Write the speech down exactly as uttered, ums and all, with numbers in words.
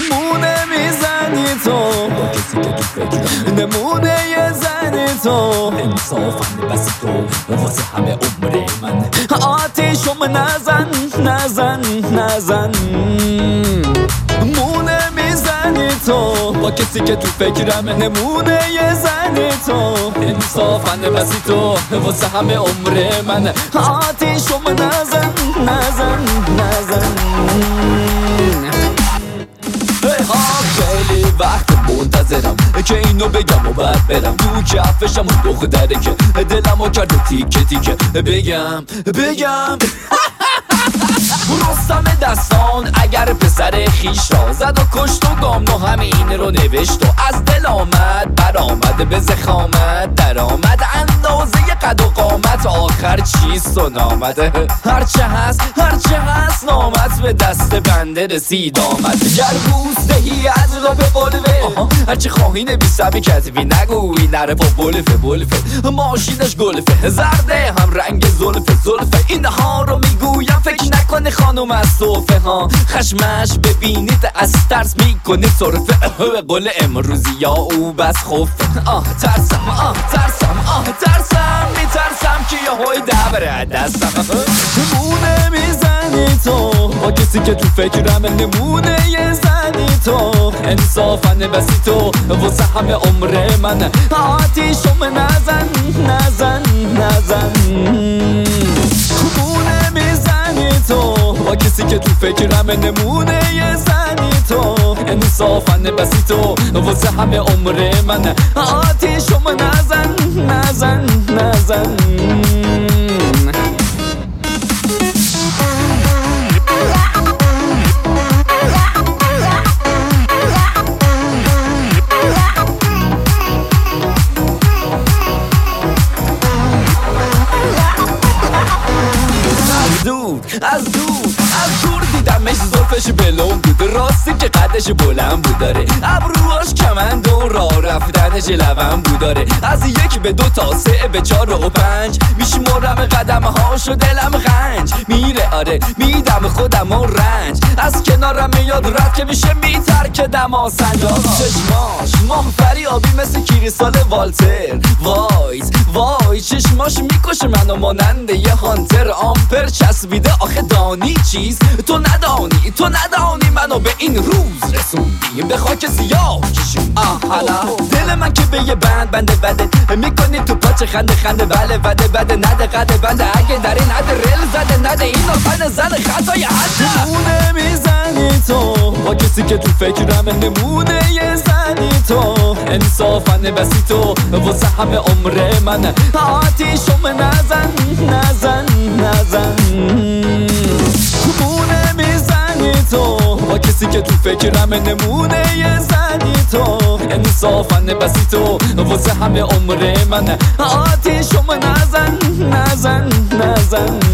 نمونه میزنی تو با کسی که تو فکرم نمونه یه زنی تو انصافا بس تو واسه همه عمر من آتیشم نزن نزن نزن مونه میزنی تو با کسی که تو فکرم نمونه یه زنی تو انصافا بسی تو واسه همه عمر من آتیشم نزن نزن نزن خیلی وقت منتظرم که اینو بگم و بعد برم تو کفشم و دختره که دلمو کرده تیکه تیکه بگم بگم رستم دستان اگر پسر خیش را زد و کشت و گامنو همین رو نوشت و از دل آمد برآمد به زخامت در آمد اندازه قد و قامت آخر چیست و نامده هرچه هست هرچه هست نامت به دست بنده رسید آمد گر بوس دهی از را به بلوه هرچه خواهی نبیسمی کتبی نگوی نره با بلفه بلفه ماشینش گلفه زرده هم رنگ زلفه زلفه اینها رو میگویم فکر نکنه خانوم از صوفه ها خشمش ببینید از ترس میکنه صرفه به قول امروزی یا او بس خوفه آه ترسم آه ترسم آه ترسم میترسم که یه های دبره دستم نمونه میزنی تو با کسی که تو فکرم نمونه یه زنی تو انصافا بسی تو واسه همه عمر من آتیشم نزن نزن نزن نمونه میزنی تو با کسی که تو فکرم نمونه یه زنی تو انصافا بسی تو واسه همه عمر من آتیشم نزن نزن نزن از دور از دور دیدمش زلفش بلون بود راستی که قدش بلند بود داره ابروهاش کمند و راه رفتنش لبن بود داره از یک به دو تا سه به چار و پنج میشمرم قدم هاش و دلم غنج میره آره میدم خودم و رنج از کنارم میاد رد که میشه میترک دما سنجا چشماش ماهفری آبی مثل کریستال والتر وایز وای چشماش میکشه منو ماننده یه هانتر آمپر چسبیده آخه دانی چیز تو ندانی تو ندانی منو به این روز رسوندی به خاک سیاه کشون آه حالا دل من که به یه بند بنده بده میکنی تو پاچه خنده خنده بله بده بده نده قده بنده اگه در این حد رل زده نده این آفن زن خطای حده نمونه میزنی تو با کسی که تو فکرم نمونه یه زنی تو انصافا بسی تو واسه همه عمر من آتیشم نزن نزن نزن نمونه میزنی تو با کسی که تو فکرم نمونه یه زنی تو انصافا بسی تو واسه همه عمر من آتیشم نزن نزن نزن